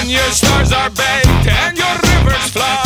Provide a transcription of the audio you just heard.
When your stars are baked and your rivers flow.